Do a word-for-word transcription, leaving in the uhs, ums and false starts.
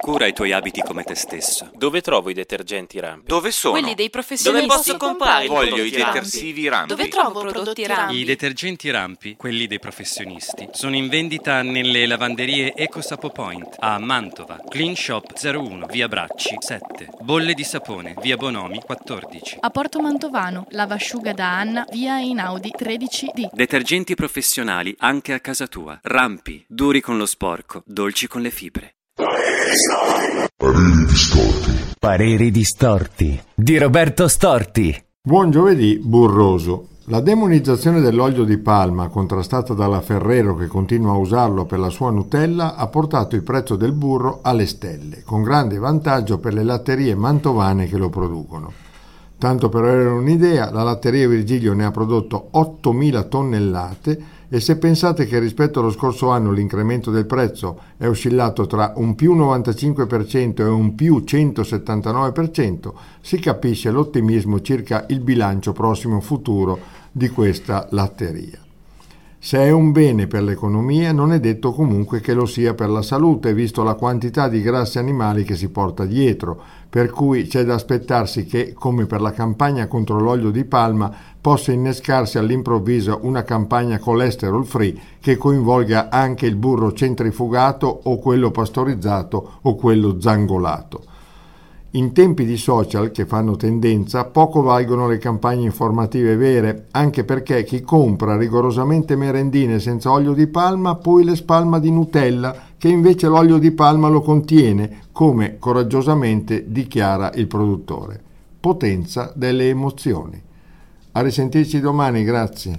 cura i tuoi abiti come te stesso. Dove trovo i detergenti Rampi? Dove sono? Quelli dei professionisti. Dove posso comprare i Voglio prodotti i detersivi Rampi? Dove trovo prodotti Rampi? I detergenti Rampi, quelli dei professionisti, sono in vendita nelle lavanderie EcoSapo Point a Mantova, Clean Shop zero uno, via Bracci sette, Bolle di Sapone, via Bonomi quattordici. A Porto Mantovano, lavasciuga da Anna, via Einaudi tredici D. Detergenti professionali anche a casa tua. Rampi, duri con lo sporco, dolci con le fibre. Pareri distorti. Pareri distorti di Roberto Storti. Buon giovedì burroso. La demonizzazione dell'olio di palma, contrastata dalla Ferrero che continua a usarlo per la sua Nutella, ha portato il prezzo del burro alle stelle, con grande vantaggio per le latterie mantovane che lo producono. Tanto per avere un'idea, la latteria Virgilio ne ha prodotto ottomila tonnellate e se pensate che rispetto allo scorso anno l'incremento del prezzo è oscillato tra un più novantacinque per cento e un più centosettantanove per cento, si capisce l'ottimismo circa il bilancio prossimo futuro di questa latteria. Se è un bene per l'economia, non è detto comunque che lo sia per la salute, visto la quantità di grassi animali che si porta dietro, per cui c'è da aspettarsi che, come per la campagna contro l'olio di palma, possa innescarsi all'improvviso una campagna cholesterol free che coinvolga anche il burro centrifugato o quello pastorizzato o quello zangolato. In tempi di social che fanno tendenza, poco valgono le campagne informative vere, anche perché chi compra rigorosamente merendine senza olio di palma poi le spalma di Nutella, che invece l'olio di palma lo contiene, come coraggiosamente dichiara il produttore. Potenza delle emozioni. A risentirci domani, grazie.